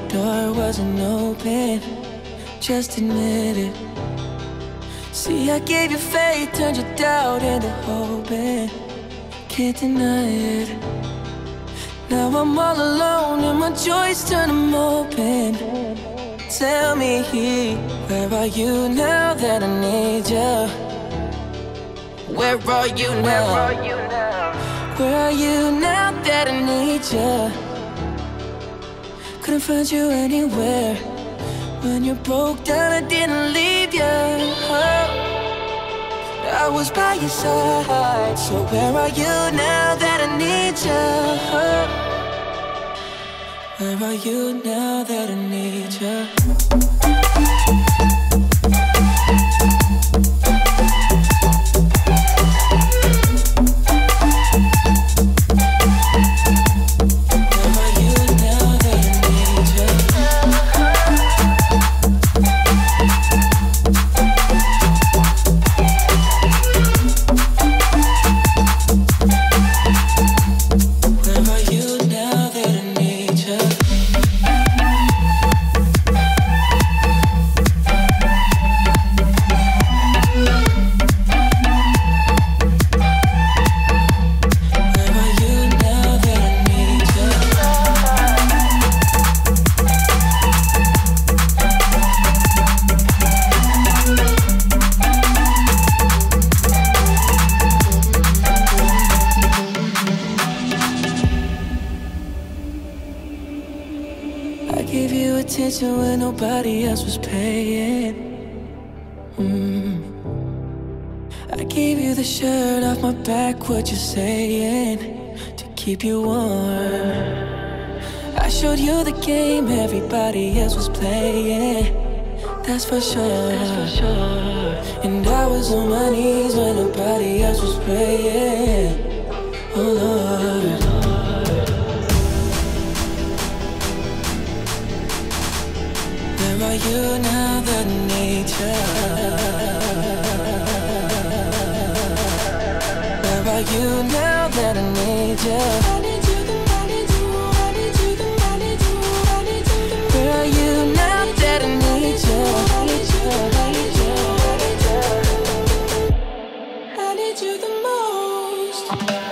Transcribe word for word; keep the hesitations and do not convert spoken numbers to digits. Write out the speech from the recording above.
door wasn't open, just admit it. See, I gave you faith, turned your doubt into hope, and can't deny it. Now I'm all alone and my joys turn them open. Tell me, where are you now that I need you? Where are you now? Where are you now that I need you? Couldn't find you anywhere. When you broke down, I didn't leave you. Oh, I was by your side. So where are you now that I need you? Oh, where are you now that I need you? When nobody else was paying. mm. I gave you the shirt off my back, what you saying, to keep you warm. I showed you the game everybody else was playing. That's for sure, That's for sure. And I was on my knees when nobody else was praying. Oh Lord, where are you now that I need you? Where are you now that I need you? I need you, I need you, I need you, I need you, I need you. Where are you now that I need you? I need you, I need you, I need you. I need you the most.